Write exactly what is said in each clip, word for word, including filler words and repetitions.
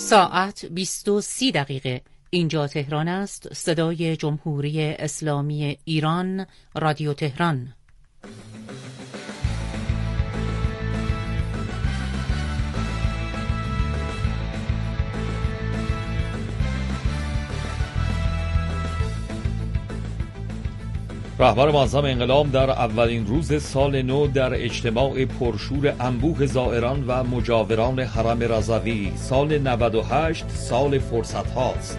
ساعت بیست و سی دقیقه. اینجا تهران است. صدای جمهوری اسلامی ایران، رادیو تهران. رهبر معظم انقلاب در اولین روز سال نو در اجتماع پرشور انبوه زائران و مجاوران حرم رضوی، سال نود و هشت سال فرصت هاست.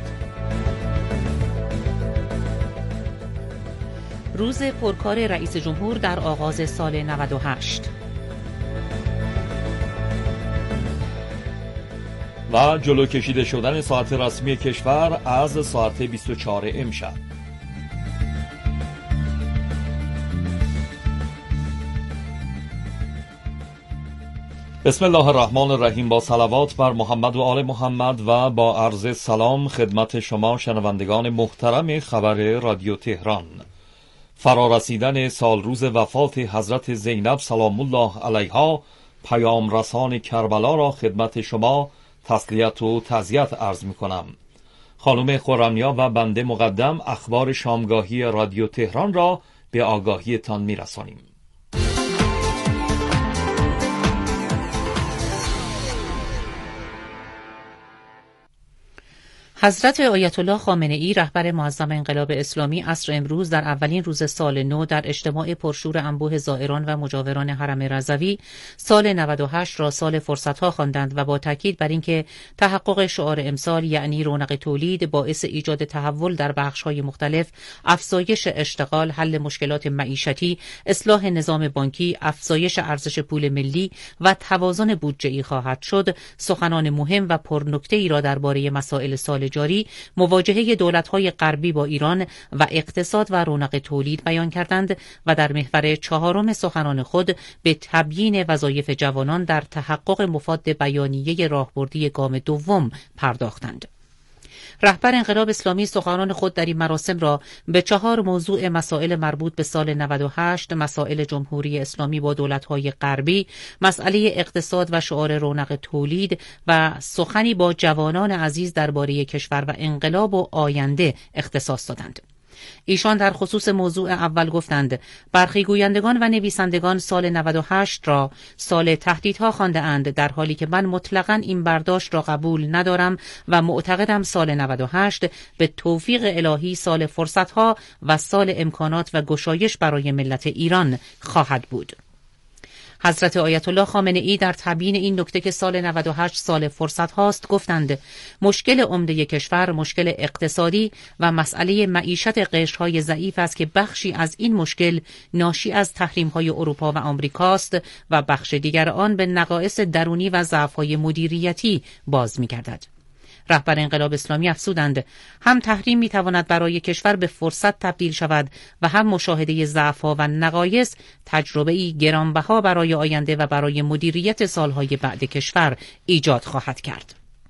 روز پرکار رئیس جمهور در آغاز سال نود و هشت و جلو کشیده شدن ساعت رسمی کشور از ساعت بیست و چهار امشب. بسم الله الرحمن الرحیم. با صلوات بر محمد و آل محمد و با عرض سلام خدمت شما شنوندگان محترم خبر رادیو تهران. فرارسیدن سال روز وفات حضرت زینب سلام الله علیها پیام رسان کربلا را خدمت شما تسلیت و تعزیت عرض می کنم. خانم خرمنیا و بنده مقدم اخبار شامگاهی رادیو تهران را به آگاهیتان می رسانیم. حضرت آیت الله خامنه ای رهبر معظم انقلاب اسلامی عصر امروز در اولین روز سال نو در اجتماع پرشور انبوه زائران و مجاوران حرم رضوی سال نود و هشت را سال فرصت‌ها خواندند و با تاکید بر اینکه تحقق شعار امسال یعنی رونق تولید باعث ایجاد تحول در بخش‌های مختلف، افزایش اشتغال، حل مشکلات معیشتی، اصلاح نظام بانکی، افزایش ارزش پول ملی و توازن بودجه‌ای خواهد شد، سخنان مهم و پرنکته‌ای را درباره مسائل سال جاری، مواجهه دولت‌های غربی با ایران و اقتصاد و رونق تولید بیان کردند و در محور چهارم سخنان خود به تبیین وظایف جوانان در تحقق مفاد بیانیه راهبردی گام دوم پرداختند. رهبر انقلاب اسلامی سخنان خود در این مراسم را به چهار موضوع مسائل مربوط به سال نود و هشت، مسائل جمهوری اسلامی با دولت‌های غربی، مسئله اقتصاد و شعار رونق تولید و سخنی با جوانان عزیز درباره کشور و انقلاب و آینده اختصاص دادند. ایشان در خصوص موضوع اول گفتند برخی گویندگان و نویسندگان سال نود و هشت را سال تهدیدها خوانده اند، در حالی که من مطلقاً این برداشت را قبول ندارم و معتقدم سال نود و هشت به توفیق الهی سال فرصتها و سال امکانات و گشایش برای ملت ایران خواهد بود. حضرت آیت الله خامنه ای در تبیین این نکته که سال نود و هشت سال فرصت هاست گفتند مشکل عمده کشور مشکل اقتصادی و مسئله معیشت قشرهای ضعیف است که بخشی از این مشکل ناشی از تحریم‌های اروپا و آمریکاست و بخش دیگر آن به نقایص درونی و ضعف‌های مدیریتی باز می‌گردد. رهبر انقلاب اسلامی افزودند هم تحریم میتواند برای کشور به فرصت تبدیل شود و هم مشاهده ضعف‌ها و نقایص تجربه‌ای گرانبها برای آینده و برای مدیریت سالهای بعد کشور ایجاد خواهد کرد.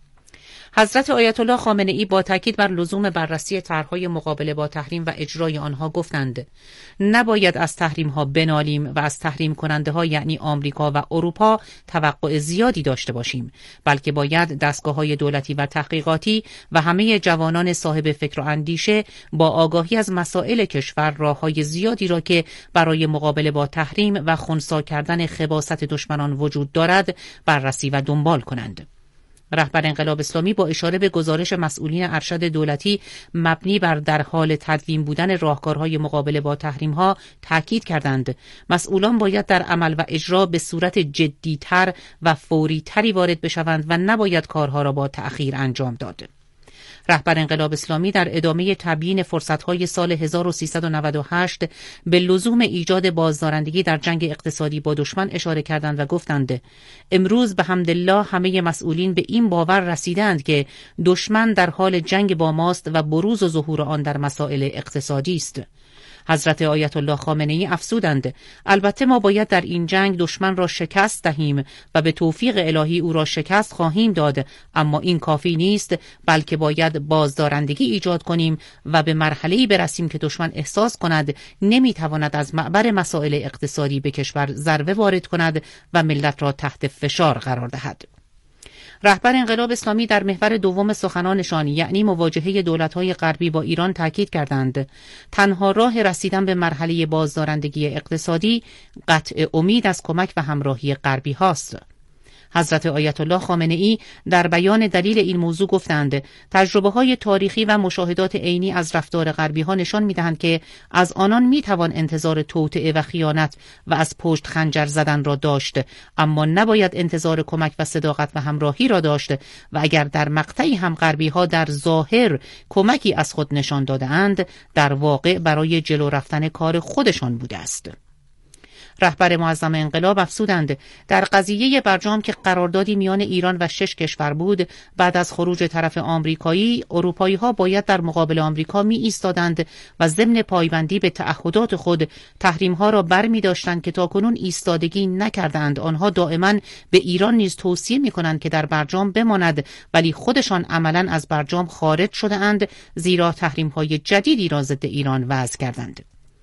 حضرت آیت الله خامنه ای با تاکید بر لزوم بررسی طرح‌های مقابله با تحریم و اجرای آنها گفتند نباید از تحریم‌ها بنالیم و از تحریم کننده‌ها یعنی آمریکا و اروپا توقع زیادی داشته باشیم، بلکه باید دستگاه‌های دولتی و تحقیقاتی و همه جوانان صاحب فکر و اندیشه با آگاهی از مسائل کشور راه‌های زیادی را که برای مقابله با تحریم و خنثی کردن خباثت دشمنان وجود دارد بررسی و دنبال کنند. رهبر انقلاب اسلامی با اشاره به گزارش مسئولین ارشد دولتی مبنی بر در حال تدوین بودن راهکارهای مقابله با تحریم‌ها تاکید کردند مسئولان باید در عمل و اجرا به صورت جدی‌تر و فوری‌تری وارد بشوند و نباید کارها را با تأخیر انجام داد. رهبر انقلاب اسلامی در ادامه تبیین فرصت‌های سال هزار و سیصد و نود و هشت به لزوم ایجاد بازدارندگی در جنگ اقتصادی با دشمن اشاره کردند و گفتند امروز به حمدالله همه مسئولین به این باور رسیدند که دشمن در حال جنگ با ماست و بروز و ظهور آن در مسائل اقتصادی است. حضرت آیت الله خامنه ای افزودند البته ما باید در این جنگ دشمن را شکست دهیم و به توفیق الهی او را شکست خواهیم داد، اما این کافی نیست، بلکه باید بازدارندگی ایجاد کنیم و به مرحله‌ای برسیم که دشمن احساس کند نمیتواند از معبر مسائل اقتصادی به کشور ضربه وارد کند و ملت را تحت فشار قرار دهد. رهبر انقلاب اسلامی در محور دوم سخنانشان یعنی مواجهه دولت‌های غربی با ایران تاکید کردند تنها راه رسیدن به مرحله بازدارندگی اقتصادی قطع امید از کمک و همراهی غربی هاست. حضرت آیت الله خامنه ای در بیان دلیل این موضوع گفتند تجربه‌های تاریخی و مشاهدات عینی از رفتار غربی‌ها نشان می‌دهند که از آنان می‌توان انتظار توطئه و خیانت و از پشت خنجر زدن را داشت، اما نباید انتظار کمک و صداقت و همراهی را داشت و اگر در مقطعی هم غربی‌ها در ظاهر کمکی از خود نشان داده‌اند در واقع برای جلو رفتن کار خودشان بوده است. رهبر معظم انقلاب افزودند در قضیه برجام که قراردادی میان ایران و شش کشور بود، بعد از خروج طرف آمریکایی، اروپایی‌ها باید در مقابل آمریکا می ایستادند و ضمن پایبندی به تعهدات خود تحریم‌ها را برمی داشتند که تاکنون ایستادگی نکردند. آنها دائما به ایران نیز توصیه می‌کنند که در برجام بماند، ولی خودشان عملاً از برجام خارج شده اند زیرا تحریم‌های جدیدی را ضد ایران وضع کردند.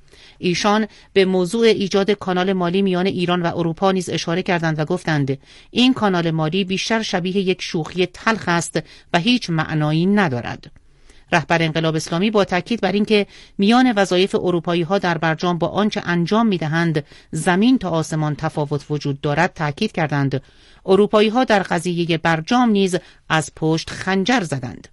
ایشان به موضوع ایجاد کانال مالی میان ایران و اروپا نیز اشاره کردند و گفتند این کانال مالی بیشتر شبیه یک شوخی تلخ است و هیچ معنایی ندارد. رهبر انقلاب اسلامی با تاکید بر اینکه میان وظایف اروپایی‌ها در برجام با آنچه انجام می‌دهند زمین تا آسمان تفاوت وجود دارد تاکید کردند اروپایی‌ها در قضیه برجام نیز از پشت خنجر زدند.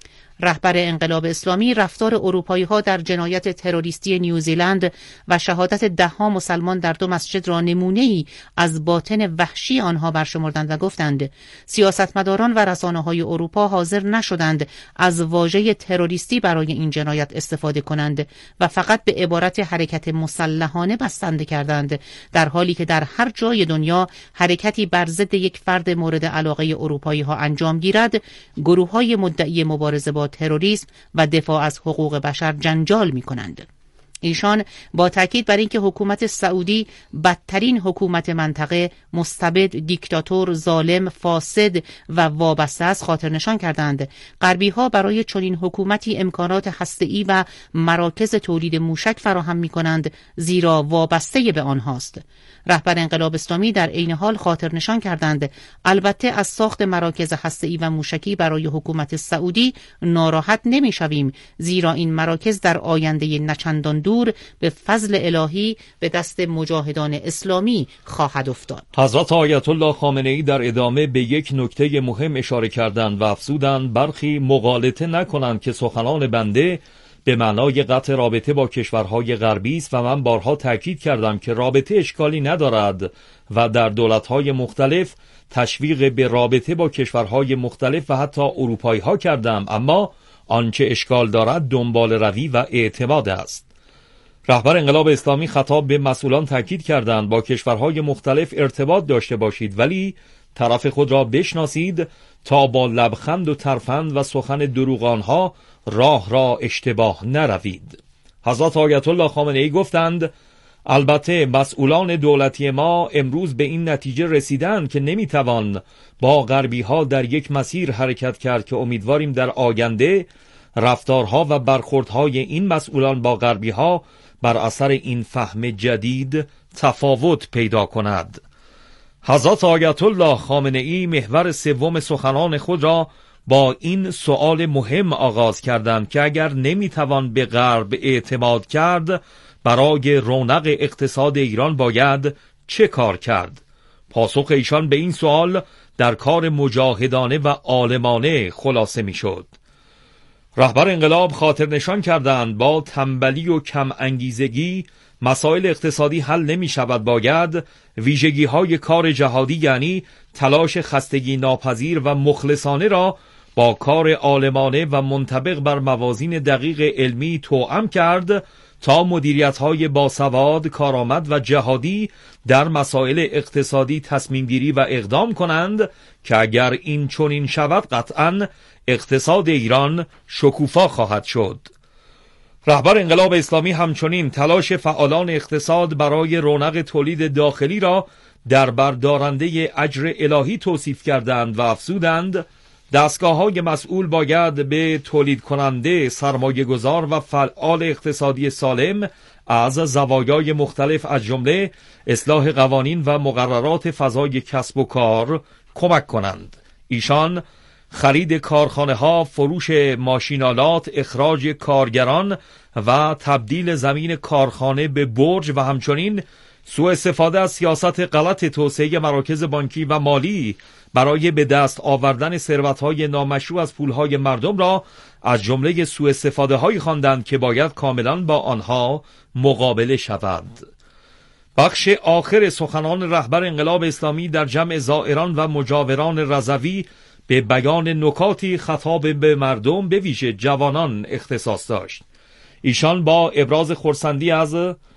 رهبر انقلاب اسلامی رفتار اروپایی‌ها در جنایت تروریستی نیوزیلند و شهادت ده‌ها مسلمان در دو مسجد را نمونه‌ای از باطن وحشی آنها برشمردند و گفتند سیاستمداران و رسانه‌های اروپا حاضر نشدند از واژه تروریستی برای این جنایت استفاده کنند و فقط به عبارت حرکت مسلحانه بسنده کردند، در حالی که در هر جای دنیا حرکتی بر ضد یک فرد مورد علاقه اروپایی‌ها انجام گیرد، گروه‌های مدعی مبارزه با تروریسم و دفاع از حقوق بشر جنجال می کنند. ایشان با تاکید بر اینکه حکومت سعودی بدترین حکومت منطقه، مستبد، دیکتاتور، ظالم، فاسد و وابسته است خاطر نشان کردند غربی ها برای چنین حکومتی امکانات هسته‌ای و مراکز تولید موشک فراهم می کنند زیرا وابسته به آنهاست. رهبر انقلاب اسلامی در عین حال خاطر نشان کردند البته از ساخت مراکز هسته‌ای و موشکی برای حکومت سعودی ناراحت نمی‌شویم، زیرا این مراکز در آینده نچندان دور به فضل الهی به دست مجاهدان اسلامی خواهد افتاد. حضرت آیت الله خامنه ای در ادامه به یک نکته مهم اشاره کردند و افزودند برخی مغالطه نکنند که سخنان بنده به معنای قطع رابطه با کشورهای غربی است و من بارها تاکید کردم که رابطه اشکالی ندارد و در دولت‌های مختلف تشویق به رابطه با کشورهای مختلف و حتی اروپایی‌ها کردم، اما آنچه اشکال دارد دنبال روی و اعتماد است. رهبر انقلاب اسلامی خطاب به مسئولان تاکید کردند با کشورهای مختلف ارتباط داشته باشید ولی طرف خود را بشناسید تا با لبخند و ترفند و سخن دروغانها راه را اشتباه نروید. حضرت آیت الله خامنه ای گفتند البته مسئولان دولتی ما امروز به این نتیجه رسیدند که نمیتوان با غربی ها در یک مسیر حرکت کرد که امیدواریم در آینده رفتارها و برخوردهای این مسئولان با غربی ها بر اثر این فهم جدید تفاوت پیدا کند. حضرت آیت الله خامنه ای محور سوم سخنان خود را با این سؤال مهم آغاز کردند که اگر نمیتوان به غرب اعتماد کرد برای رونق اقتصاد ایران باید چه کار کرد؟ پاسخ ایشان به این سؤال در کار مجاهدانه و عالمانه خلاصه میشد. رهبر انقلاب خاطر نشان کردند با تنبلی و کم انگیزگی مسائل اقتصادی حل نمی شود، باید ویژگی های کار جهادی یعنی تلاش خستگی ناپذیر و مخلصانه را با کار عالمانه و منطبق بر موازین دقیق علمی توأم کرد تا مدیریت‌های باسواد، کارآمد و جهادی در مسائل اقتصادی تصمیم گیری و اقدام کنند که اگر این چنین شود قطعاً اقتصاد ایران شکوفا خواهد شد. رهبر انقلاب اسلامی همچنین تلاش فعالان اقتصاد برای رونق تولید داخلی را در بردارنده اجر الهی توصیف کردند و افزودند دستگاه‌های مسئول باید به تولید کننده، سرمایه گذار و فعال اقتصادی سالم از زوایای مختلف از جمله اصلاح قوانین و مقررات فضای کسب و کار کمک کنند. ایشان خرید کارخانه ها، فروش ماشینالات، اخراج کارگران و تبدیل زمین کارخانه به برج و همچنین سوء استفاده از سیاست غلط توسعه مراکز بانکی و مالی برای به دست آوردن ثروت‌های نامشروع از پولهای مردم را از جمله سوء استفاده هایی خواندند که باید کاملا با آنها مقابله شود. بخش آخر سخنان رهبر انقلاب اسلامی در جمع زائران و مجاوران رضوی به بیان نکاتی خطاب به مردم به ویژه جوانان اختصاص داشت. ایشان با ابراز خرسندی از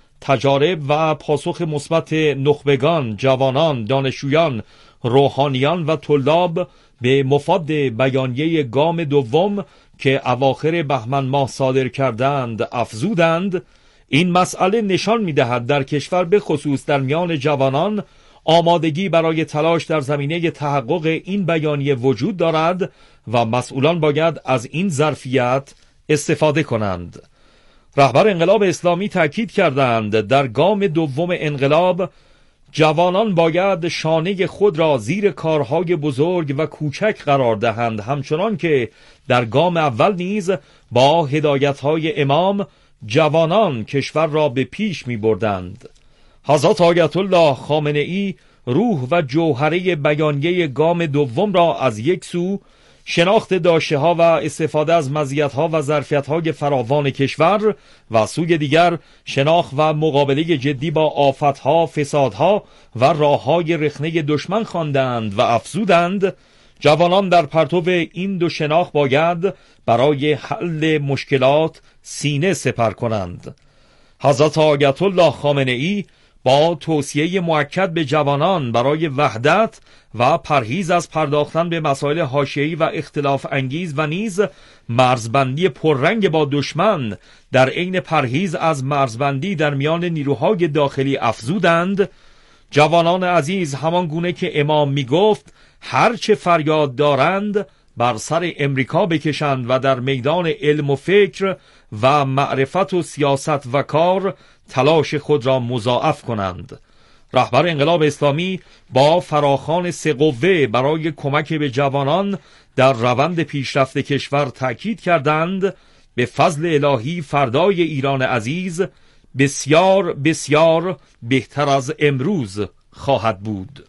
تجارب و پاسخ مثبت نخبگان، جوانان، دانشجویان، روحانیان و طلاب به مفاد بیانیه گام دوم که اواخر بهمن ماه صادر کردند افزودند این مسئله نشان می‌دهد در کشور به خصوص در میان جوانان آمادگی برای تلاش در زمینه تحقق این بیانیه وجود دارد و مسئولان باید از این ظرفیت استفاده کنند. رهبر انقلاب اسلامی تاکید کردند در گام دوم انقلاب جوانان باید شانه خود را زیر کارهای بزرگ و کوچک قرار دهند، همچنان که در گام اول نیز با هدایت‌های امام جوانان کشور را به پیش می بردند. حضرت آیت الله خامنه‌ای روح و جوهره بیانیه گام دوم را از یک سو شناخت داشته‌ها و استفاده از مزیت‌ها و ظرفیت‌های فراوان کشور و سوی دیگر شناخت و مقابله جدی با آفت‌ها، فسادها و راه‌های رخنه دشمن خواندند و افزودند جوانان در پرتو این دو شناخت باید برای حل مشکلات سینه سپر کنند. حضرت آیت الله خامنه‌ای با توصیه موکد به جوانان برای وحدت و پرهیز از پرداختن به مسائل حاشیه‌ای و اختلاف انگیز و نیز مرزبندی پررنگ با دشمن در عین پرهیز از مرزبندی در میان نیروهای داخلی افزودند جوانان عزیز همان گونه که امام می گفت هر چه فریاد دارند بر سر امریکا بکشند و در میدان علم و فکر و معرفت و سیاست و کار تلاش خود را مضاعف کنند. رهبر انقلاب اسلامی با فراخوان سه قوه برای کمک به جوانان در روند پیشرفت کشور تاکید کردند به فضل الهی فردای ایران عزیز بسیار بسیار بهتر از امروز خواهد بود.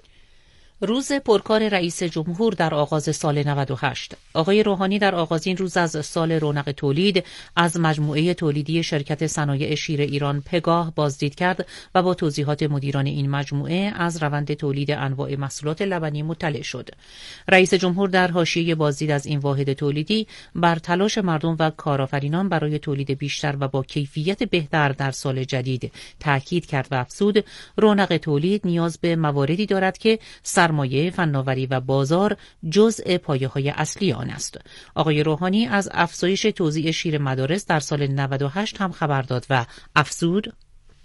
روز پرکار رئیس جمهور در آغاز سال نود و هشت. آقای روحانی در آغاز این روز از سال رونق تولید از مجموعه تولیدی شرکت صنایع شیر ایران پگاه بازدید کرد و با توضیحات مدیران این مجموعه از روند تولید انواع محصولات لبنی مطلع شد. رئیس جمهور در حاشیه بازدید از این واحد تولیدی بر تلاش مردم و کارآفرینان برای تولید بیشتر و با کیفیت بهتر در سال جدید تاکید کرد و افزود رونق تولید نیاز به مواردی دارد که سر سرمایه، فناوری و بازار جزء پایه‌های اصلی آن است. آقای روحانی از افزایش توزیع شیر مدارس در سال نود و هشت هم خبر داد و افزود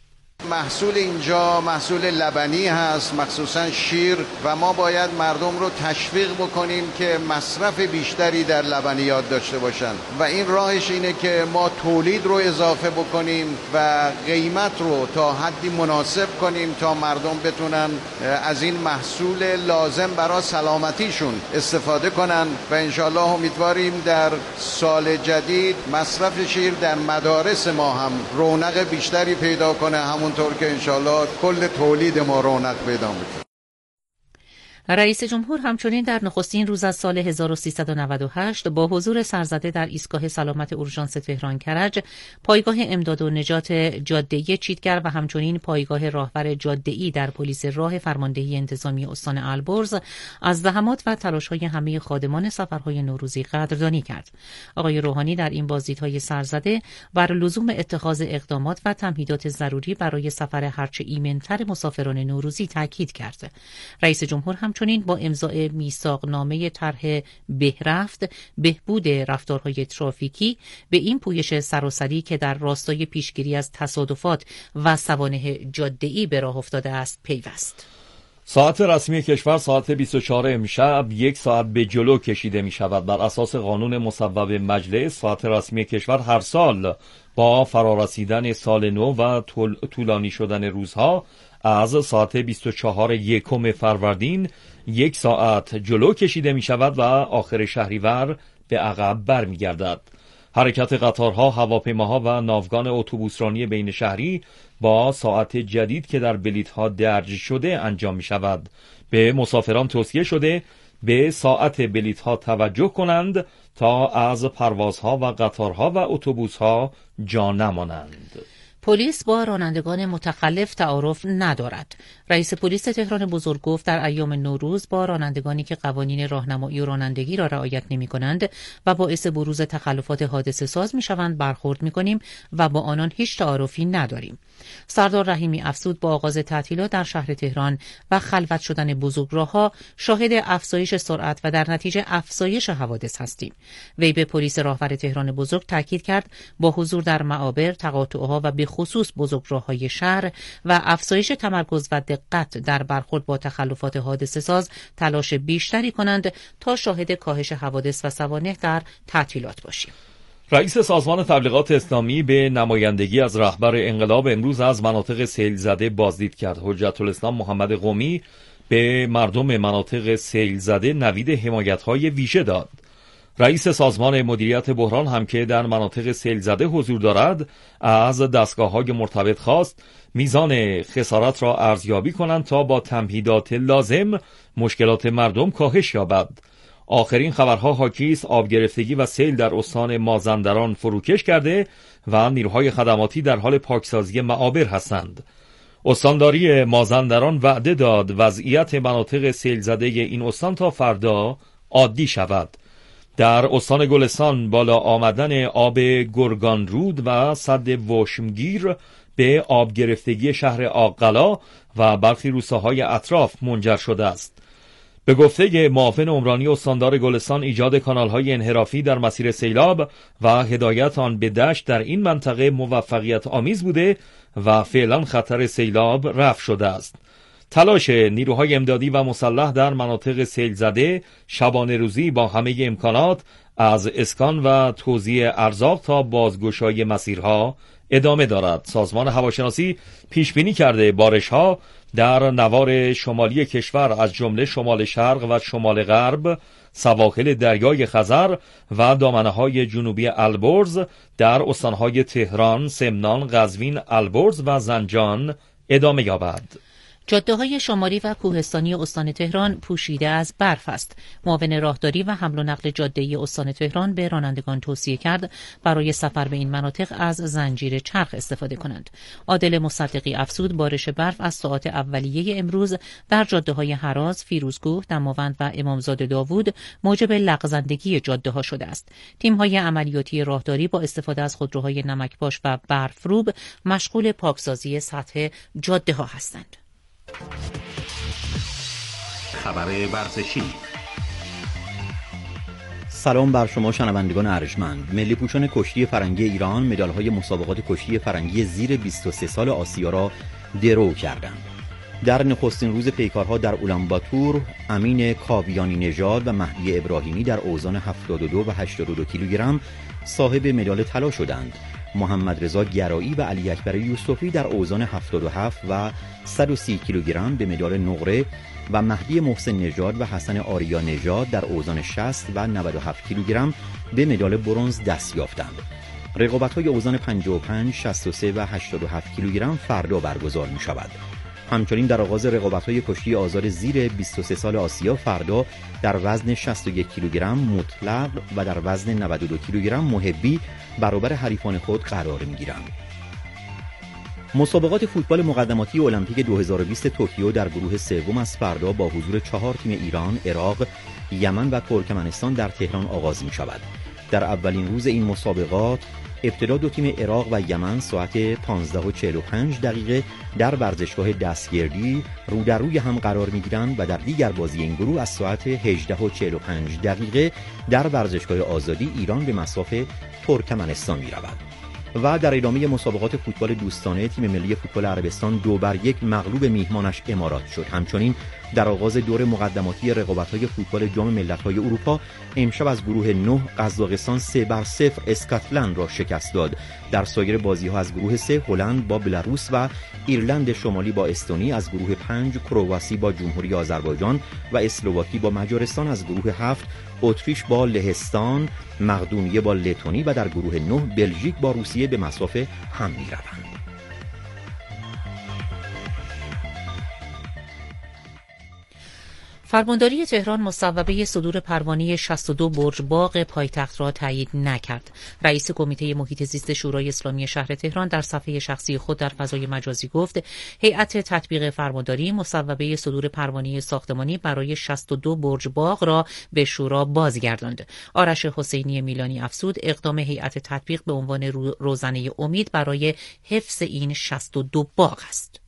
محصول اینجا محصول لبنی هست، مخصوصا شیر، و ما باید مردم رو تشویق بکنیم که مصرف بیشتری در لبنیات داشته باشن و این راهش اینه که ما تولید رو اضافه بکنیم و قیمت رو تا حدی مناسب کنیم تا مردم بتونن از این محصول لازم برای سلامتیشون استفاده کنن و انشالله امیدواریم در سال جدید مصرف شیر در مدارس ما هم رونق بیشتری پیدا کنه، همون طور که انشالله کل تولید ما رونق پیدا میکنه. رئیس جمهور همچنین در نخستین روز از سال هزار و سیصد و نود و هشت با حضور سرزده در ایستگاه سلامت اورژانس تهران کرج، پایگاه امداد و نجات جاده‌ای چیتگر و همچنین پایگاه راهبر جاده‌ای در پلیس راه فرماندهی انتظامی استان البرز از زحمات و تلاش‌های همه خادمان سفرهای نوروزی قدردانی کرد. آقای روحانی در این بازدیدهای سرزده بر لزوم اتخاذ اقدامات و تمهیدات ضروری برای سفر هرچه ایمن‌تر مسافران نوروزی تاکید کرد. رئیس جمهور هم چنین با امضای میثاقنامه طرح بهرفت بهبود رفتارهای ترافیکی به این پویش سراسری که در راستای پیشگیری از تصادفات و سوانح جاده‌ای به راه افتاده است پیوست. ساعت رسمی کشور ساعت بیست و چهار امشب یک ساعت به جلو کشیده می شود. بر اساس قانون مصوب مجلس ساعت رسمی کشور هر سال با فرارسیدن سال نو و طولانی شدن روزها از ساعت بیست و چهار یکم فروردین یک ساعت جلو کشیده می شود و آخر شهریور به عقب برمی گردد. حرکت قطارها، هواپیماها و ناوگان اتوبوسرانی بین شهری با ساعت جدید که در بلیط‌ها درج شده انجام می شود. به مسافران توصیه شده به ساعت بلیط‌ها توجه کنند تا از پروازها و قطارها و اتوبوس‌ها جا نمانند. پلیس با رانندگان متخلف تعارف ندارد. رئیس پلیس تهران بزرگ گفت در ایام نوروز با رانندگانی که قوانین راهنمایی و رانندگی را رعایت نمی‌کنند و باعث بروز تخلفات حادثه ساز می‌شوند برخورد می‌کنیم و با آنان هیچ تعارفی نداریم. سردار رحیمی افزود با آغاز تعطیلات در شهر تهران و خلوت شدن بزرگراه‌ها شاهد افزایش سرعت و در نتیجه افزایش حوادث هستیم. وی به پلیس راهور تهران بزرگ تاکید کرد با حضور در معابر، تقاطع‌ها و به خصوص بزرگراه‌های شهر و افزایش تمرکز و دقت در برخورد با تخلفات حادثه ساز تلاش بیشتری کنند تا شاهد کاهش حوادث و سوانح در تعطیلات باشیم. رئیس سازمان تبلیغات اسلامی به نمایندگی از رهبر انقلاب امروز از مناطق سیل زده بازدید کرد. حجت الاسلام محمد قمی به مردم مناطق سیل زده نوید حمایت‌های ویژه داد. رئیس سازمان مدیریت بحران هم که در مناطق سیل زده حضور دارد از دستگاه‌های مرتبط خواست میزان خسارت را ارزیابی کنند تا با تمهیدات لازم مشکلات مردم کاهش یابد. آخرین خبرها حاکی است آب گرفتگی و سیل در استان مازندران فروکش کرده و نیروهای خدماتی در حال پاکسازی معابر هستند. استانداری مازندران وعده داد وضعیت مناطق سیل زده این استان تا فردا عادی شود. در استان گلستان بالا آمدن آب گرگانرود و سد وشمگیر به آب گرفتگی شهر آقلا و برخی روستاهای اطراف منجر شده است. به گفته معاون عمرانی استاندار گلستان ایجاد کانال‌های انحرافی در مسیر سیلاب و هدایت آن به دشت در این منطقه موفقیت آمیز بوده و فعلا خطر سیلاب رفع شده است. تلاش نیروهای امدادی و مسلح در مناطق سیل زده شبانه روزی با همه امکانات از اسکان و توزیع ارزاق تا بازگشایی مسیرها ادامه دارد. سازمان هواشناسی پیش بینی کرده بارش‌ها در نوار شمالی کشور از جمله شمال شرق و شمال غرب، سواحل دریای خزر و دامنه‌های جنوبی البرز در استان‌های تهران، سمنان، قزوین، البرز و زنجان ادامه یابد. جاده‌های شمالی و کوهستانی استان تهران پوشیده از برف است. معاون راهداری و حمل و نقل جاده‌ای استان تهران به رانندگان توصیه کرد برای سفر به این مناطق از زنجیر چرخ استفاده کنند. عادل مصدقی افزود بارش برف از ساعات اولیه امروز در جاده‌های هراز، فیروزکوه، دماوند و امامزاده داوود موجب لغزندگی جاده‌ها شده است. تیم‌های عملیاتی راهداری با استفاده از خودروهای نمکپاش و برفروب مشغول پاکسازی سطح جاده‌ها هستند. خبر ورزشی. سلام بر شما شنوندگان ارجمند. ملی پوشان کشتی فرنگی ایران مدال‌های مسابقات کشتی فرنگی زیر بیست و سه سال آسیا را درو کردند. در نخستین روز پیکارها در اولانباتور، امین کاویانی نژاد و مهدی ابراهیمی در اوزان هفتاد و دو و هشتاد و دو کیلوگرم صاحب مدال طلا شدند. محمد رضا گرایی و علی اکبر یوسفی در اوزان هفتاد و هفت و صد و سی کیلوگرم به مدال نقره و مهدی محسن نژاد و حسن آریا نژاد در اوزان شصت و نود و هفت کیلوگرم به مدال برنز دست یافتند. رقابت‌های اوزان پنجاه و پنج، شصت و سه و هشتاد و هفت کیلوگرم فردا برگزار می‌شود. همچنین در آغاز رقابت‌های کشتی آزاد زیر بیست و سه سال آسیا فردا در وزن شصت و یک کیلوگرم مطلق و در وزن نود و دو کیلوگرم محبی برابر حریفان خود قرار می‌گیرند. مسابقات فوتبال مقدماتی المپیک دو هزار و بیست توکیو در گروه سوم از فردا با حضور چهار تیم ایران، عراق، یمن و ترکمنستان در تهران آغاز می‌شود. در اولین روز این مسابقات ابتدا دو تیم عراق و یمن ساعت پانزده و چهل و پنج دقیقه در ورزشگاه دستگردی رو در روی هم قرار می‌گیرند و در دیگر بازی این گروه از ساعت هجده و چهل و پنج دقیقه در ورزشگاه آزادی ایران به مصاف ترکمنستان می‌رود. و در ادامه مسابقات فوتبال دوستانه تیم ملی فوتبال عربستان دو بر یک مغلوب میهمانش امارات شد. همچنین در آغاز دور مقدماتی رقابت‌های فوتبال جام ملت‌های اروپا امشب از گروه نه قزاقستان سه بر صفر اسکاتلند را شکست داد. در سایر بازی‌ها از گروه سه هلند با بلاروس و ایرلند شمالی با استونی، از گروه پنج کرواسی با جمهوری آذربایجان و اسلواکی با مجارستان، از گروه هفت اتریش با لهستان، مقدونیه با لتونی و در گروه نه بلژیک با روسیه به مصاف هم می‌روند. فرمانداری تهران مصوبه صدور پروانه شصت و دو برج باغ پایتخت را تایید نکرد. رئیس کمیته محیط زیست شورای اسلامی شهر تهران در صفحه شخصی خود در فضای مجازی گفت هیئت تطبیق فرمانداری مصوبه صدور پروانه ساختمانی برای شصت و دو برج باغ را به شورا بازگرداند. آرش حسینی میلانی افزود اقدام هیئت تطبیق به عنوان روزنه امید برای حفظ این شصت و دو باغ است.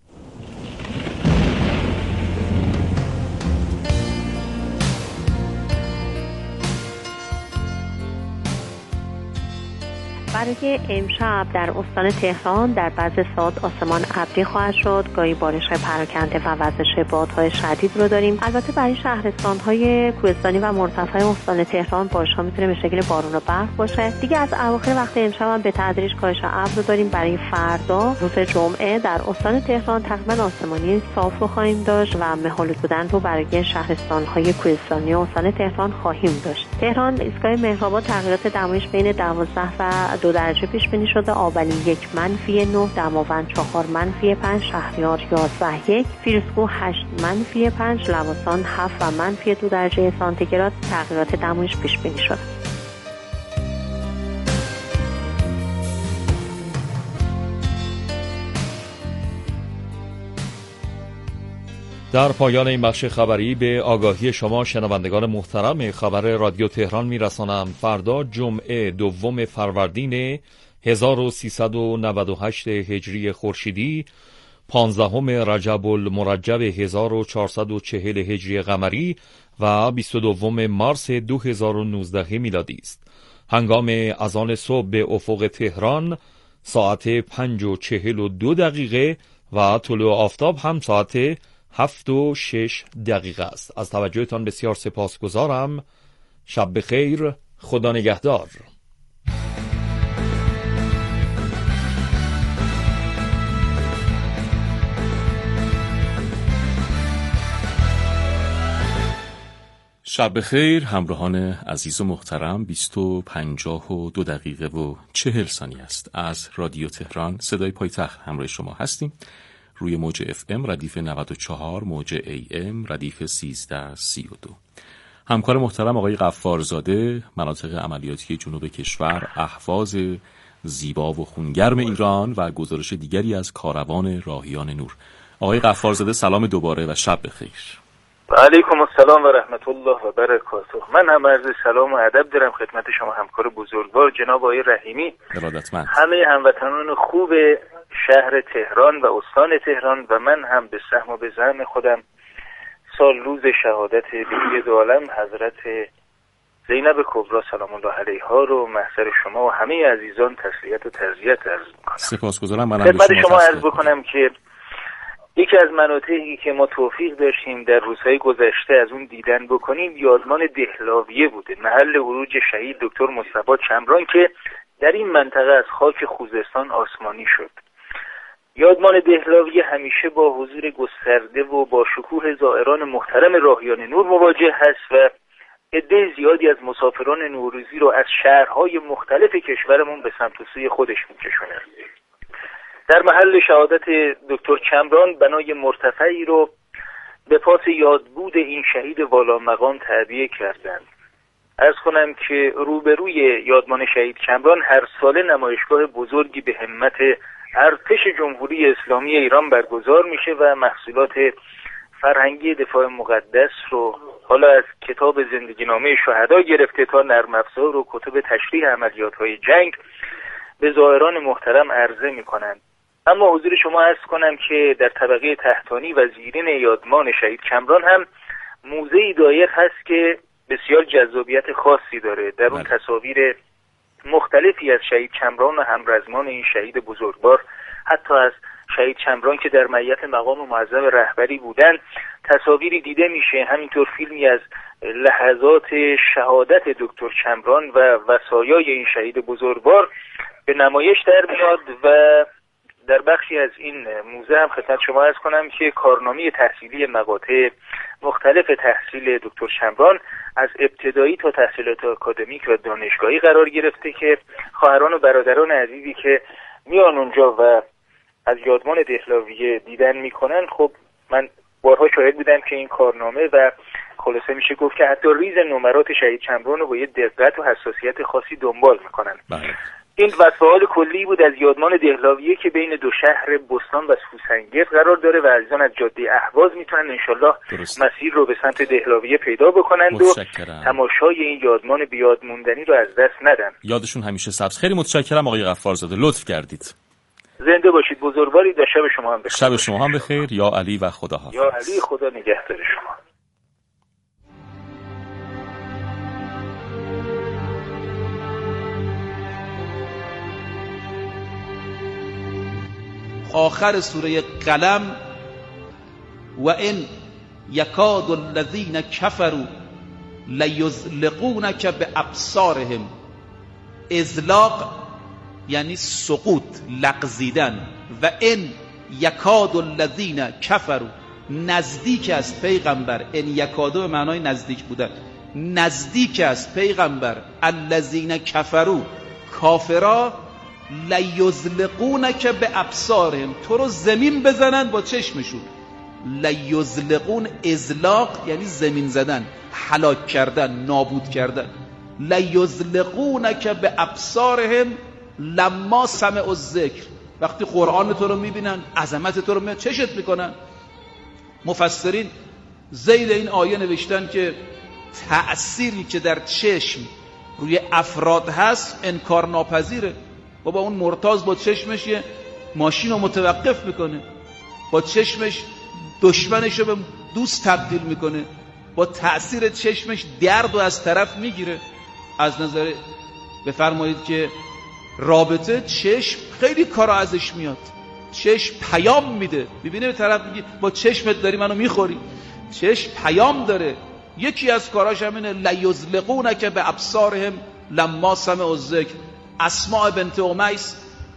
برای امشب در استان تهران در بعضی ساعات آسمان ابری خواهد شد، گاهی بارش‌های پراکنده و وزش بادهای شدید رو داریم. البته برای شهرستان‌های کوهستانی و مرتفع استان تهران بارش‌ها میتونه به شکل بارون و برف باشه. دیگه از اواخر وقت امشب هم به تدریج کاهش ابر رو داریم. برای فردا روز جمعه در استان تهران تقریبا آسمانی صاف رو خواهیم داشت و مه‌آلود بودن رو برای شهرستان‌های کوهستانی استان تهران خواهیم داشت. تهران ایستگاه مهرآباد تغییرات دمایش بین دوازده و دو درجه پیش بینی شده. آبلی یک منفی نه، دماوند چهار منفی پنج، شهریار یازده یک، فیروزکوه هشت منفی پنج، لواسان هفت و منفی دو درجه سانتیگراد تغییرات دمایش پیش بینی شده. در پایان این بخش خبری به آگاهی شما شنوندگان محترم خبر رادیو تهران میرسانم فردا جمعه دوم فروردین هزار و سیصد و نود و هشت هجری خورشیدی، پانزدهم رجب المرجب هزار و چهارصد و چهل هجری قمری و بیست و دوم مارس دو هزار و نوزده میلادی است. هنگام اذان صبح به افق تهران ساعت پنج و چهل و دو دقیقه و طلوع آفتاب هم ساعت هفت و شش دقیقه است. از توجهتان بسیار سپاسگزارم. شب بخیر. خدا نگهدار. شب بخیر همراهان عزیز و محترم. بیست و پنجاه و دو دقیقه و چهل ثانیه است. از رادیو تهران صدای پایتخت همراه شما هستیم. روی موج اف ام ردیف نود و چهار، موج ای ام ردیف سیزده سی و دو. همکار محترم آقای غفارزاده، مناطق عملیاتی جنوب کشور، اهواز زیبا و خونگرم ایران و گزارش دیگری از کاروان راهیان نور. آقای غفارزاده سلام دوباره و شب بخیر. و علیکم السلام و رحمت الله و برکاته. من هم عرض سلام و ادب دارم خدمت شما همکار بزرگوار جناب آقای رحیمی، ارادتمند، همه هموطنان خوب شهر تهران و استان تهران و من هم به سهم و به زعم خودم سال روز شهادت بیبی دو عالم حضرت زینب کبری سلام الله علیها رو محضر شما و همه عزیزان تسلیت و تعزیت عرض می‌کنم. سپاسگزارم. منم خدمت به شما عرض بکنم که یکی از مناطقی که ما توفیق داشتیم در روزهای گذشته از اون دیدن بکنیم یادمان دهلاویه بوده، محل عروج شهید دکتر مصطفی چمران که در این منطقه از خاک خوزستان آسمانی شد. یادمان دهلاویه همیشه با حضور گسترده و با شکوه زائران محترم راهیان نور مواجه هست و عده زیادی از مسافران نوروزی رو از شهرهای مختلف کشورمون به سمت و سوی خودش می‌کشونه. در محل شهادت دکتر چمران بنای مرتفعی رو به پاس یادبود این شهید والامقام تعبیه کردند. عرض کنم که روبروی یادمان شهید چمران هر ساله نمایشگاه بزرگی به همت ارتش جمهوری اسلامی ایران برگزار میشه و محصولات فرهنگی دفاع مقدس رو حالا از کتاب زندگی نامه شهدا گرفته تا نرم افزار و کتب تشریح عملیات‌های جنگ به زائران محترم عرضه میکنند. اما حضور شما عرض کنم که در طبقه تحتانی و زیرین یادمان شهید چمران هم موزه‌ای دایر هست که بسیار جذابیت خاصی داره. در اون تصاویر مختلفی از شهید چمران و همرزمان این شهید بزرگوار، حتی از شهید چمران که در معیت مقام معظم رهبری بودن، تصاویری دیده میشه. همینطور فیلمی از لحظات شهادت دکتر چمران و وصایای این شهید بزرگوار به نمایش در میاد و در بخشی از این موزه هم خدمت شما عرض کنم که کارنامه تحصیلی مقاطع مختلف تحصیل دکتر چمران از ابتدایی تا تحصیلات آکادمیک و دانشگاهی قرار گرفته که خواهران و برادران عزیزی که میان اونجا و از یادمان دهلاویه دیدن میکنن، خب من بارها شاهد بودم که این کارنامه و خلاصه میشه گفت که حتی ریز نمرات شهید چمران رو با یه دقت و حساسیت خاصی دنبال میکنن. بله. این وصفه‌های کلی بود از یادمان دهلاویه که بین دو شهر بستان و سوسنگرد قرار داره و عزیزان از جاده اهواز میتونن انشالله مسیر رو به سمت دهلاویه پیدا بکنند و تماشای این یادمان بیاد موندنی رو از دست ندن. یادشون همیشه سبز. خیلی متشکرم آقای غفارزاده، لطف کردید. زنده باشید، بزرگوارید و شب شما هم بخیر. شب شما هم بخیر. یا علی و خدا حافظ. یا علی، خدا نگهدار شما. آخر سوره قلم و این یکاد الذین کفروا لیزلقونک بابصارهم. ازلاق یعنی سقوط، لغزیدن. و این یکاد الذین کفروا، نزدیک است پیغمبر. این یکادو به معنای نزدیک بودن، نزدیک است پیغمبر. الذین کفروا، کافرا، لیزلقونک بابصارهم، تو رو زمین بزنن با چشمشون. لیزلقون، ازلاق یعنی زمین زدن، هلاک کردن، نابود کردن. لیزلقونک بابصارهم لما سمعوا الذکر، وقتی قرآن تو رو میبینن، عظمت تو رو میبینن، چشت میکنن. مفسرین ذیل این آیه نوشتن که تأثیری که در چشم روی افراد هست انکار ناپذیره. بابا اون مرتاض با چشمش یه ماشین رو متوقف میکنه، با چشمش دشمنش رو به دوست تبدیل میکنه، با تأثیر چشمش درد و از طرف میگیره. از نظر بفرمایید که رابطه چشم خیلی کارا ازش میاد. چشم پیام میده، میبینه به طرف میگه با چشمت داری منو میخوری. چشم پیام داره. یکی از کاراش همینه، لیزلقونک بابصارهم لما سمعوا الذکر. اسماء بنت امیس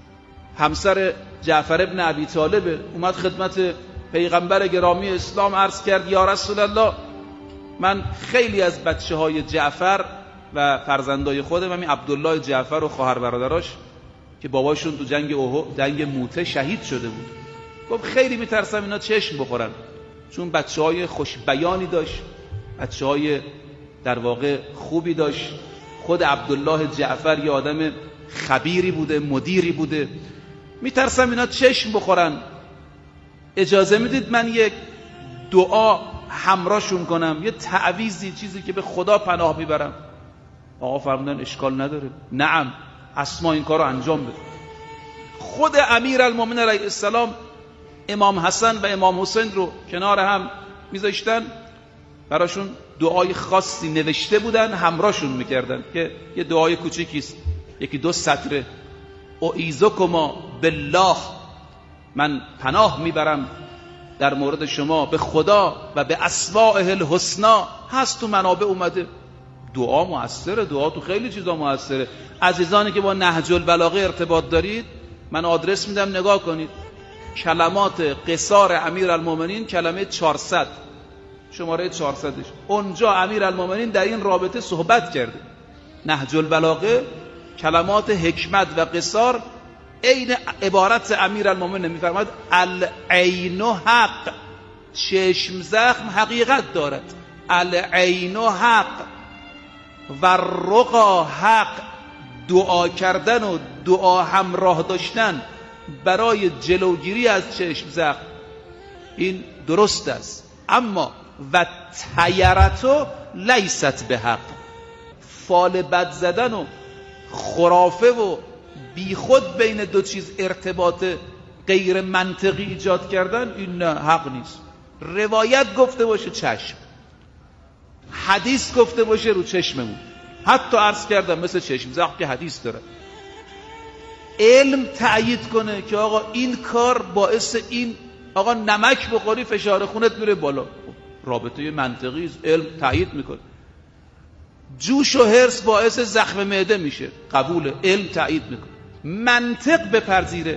همسر جعفر ابن ابی طالب اومد خدمت پیغمبر گرامی اسلام عرض کرد یا رسول الله، من خیلی از بچه های جعفر و فرزندای خودم، همین عبدالله جعفر و خواهر برادراش که باباشون تو جنگ احد، جنگ موته شهید شده بود، گفت خیلی میترسم اینا چشم بخورن، چون بچه های خوش بیانی داشت، بچه های در واقع خوبی داشت. خود عبدالله جعفر یه آدم خبیری بوده، مدیری بوده، میترسم اینا چشم بخورن. اجازه میدید من یک دعا همراهشون کنم، یه تعویضی، چیزی که به خدا پناه میبرم؟ آقا فرمودن اشکال نداره. نعم، اسما این کارو انجام بده. خود امیرالمومنین علیه السلام امام حسن و امام حسین رو کنار هم میذاشتن، براشون دعای خاصی نوشته بودن، همراهشون میکردن که یه دعای کوچیکیست، یکی دو سطره. اعیذکما بالله، من پناه میبرم در مورد شما به خدا و به اسمائه الحسنا. هست تو منابع اومده. دعا مؤثره، دعا تو خیلی چیزا مؤثره. عزیزانی که با نهج البلاغه ارتباط دارید، من آدرس میدم نگاه کنید. کلمات قصار امیرالمومنین، کلمه چهارصد، شماره چهارصدش، اونجا امیرالمومنین در این رابطه صحبت کرده. نهج البلاغه کلمات حکمت و قصار عین عبارت امیرالمومنین میفرماید العین حق، چشم زخم حقیقت دارد. العین حق و رقا حق، دعا کردن و دعا همراه داشتن برای جلوگیری از چشم زخم، این درست است. اما و تیرتو لیست به حق، فال بد زدن و خرافه و بی خود بین دو چیز ارتباط غیر منطقی ایجاد کردن، این نه، حق نیست. روایت گفته باشه چشم، حدیث گفته باشه رو چشممون، حتی عرض کردم مثل چشم زخم که حدیث داره، علم تأیید کنه که آقا این کار باعث این، آقا نمک بخوری فشار خونت میره بالا، رابطه منطقی است، علم تأیید میکنه. جوش و هرس باعث زخم معده میشه، قبول، علم تأیید میکنه. منطق بپذیره